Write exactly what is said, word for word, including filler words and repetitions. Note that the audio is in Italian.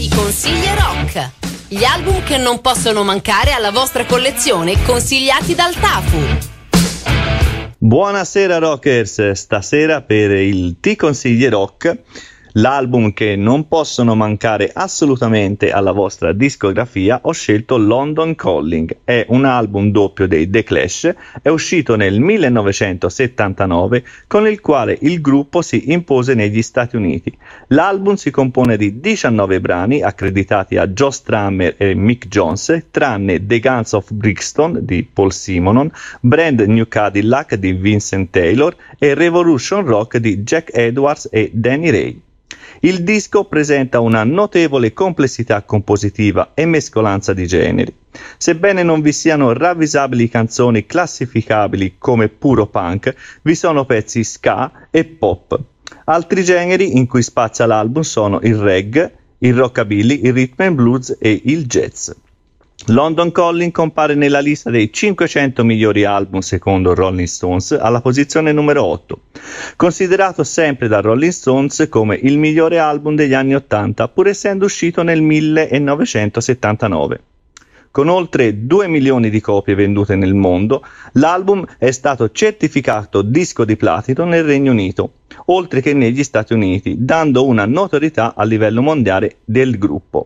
Ti consiglia rock. Gli album che non possono mancare alla vostra collezione, consigliati dal Tafu. Buonasera rockers, stasera per il Ti consiglia rock, l'album che non possono mancare assolutamente alla vostra discografia, ho scelto London Calling. È un album doppio dei The Clash, è uscito nel millenovecentosettantanove, con il quale il gruppo si impose negli Stati Uniti. L'album si compone di diciannove brani accreditati a Joe Strummer e Mick Jones, tranne The Guns of Brixton di Paul Simonon, Brand New Cadillac di Vincent Taylor e Revolution Rock di Jack Edwards e Danny Ray. Il disco presenta una notevole complessità compositiva e mescolanza di generi. Sebbene non vi siano ravvisabili canzoni classificabili come puro punk, vi sono pezzi ska e pop. Altri generi in cui spazia l'album sono il reggae, il rockabilly, il rhythm and blues e il jazz. London Calling compare nella lista dei cinquecento migliori album secondo Rolling Stones alla posizione numero otto, considerato sempre da Rolling Stones come il migliore album degli anni ottanta, pur essendo uscito nel millenovecentosettantanove. Con oltre due milioni di copie vendute nel mondo, l'album è stato certificato disco di platino nel Regno Unito, oltre che negli Stati Uniti, dando una notorietà a livello mondiale del gruppo.